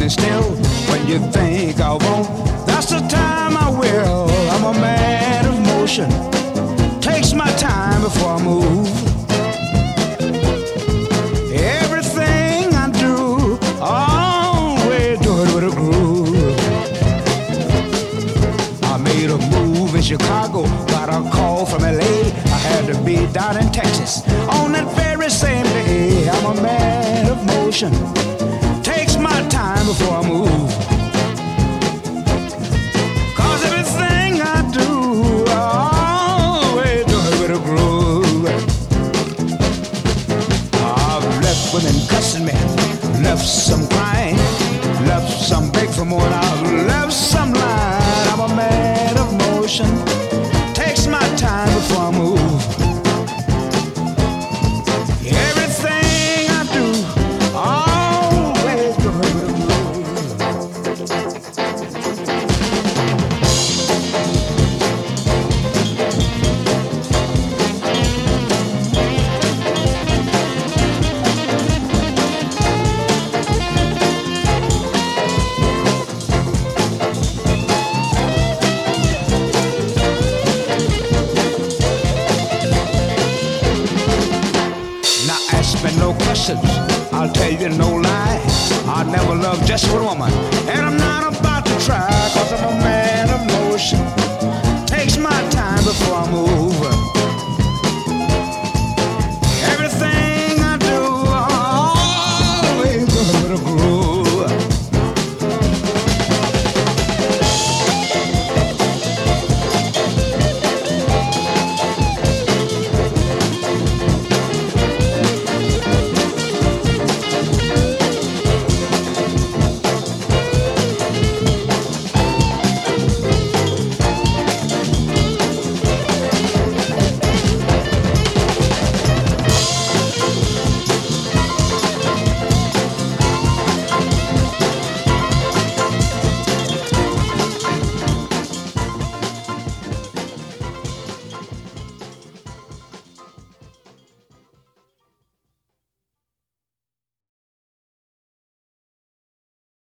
standing still when you think I won't. That's the time I will. I'm a man of motion. Takes my time before I move. Everything I do, always do it with a groove. I made a move in Chicago, got a call from LA. I had to be down in Texas on that very same day. I'm a man of motion. Takes my time before I move. Cause everything I do, I always do it with a groove. I've left women cussing me, left some crying, left some beg for more, and I've left some lying. I'm a man of motion. Takes my time before I move. Everything I do, always do it with a groove. No questions, I'll tell you no lie. I never loved just one woman, and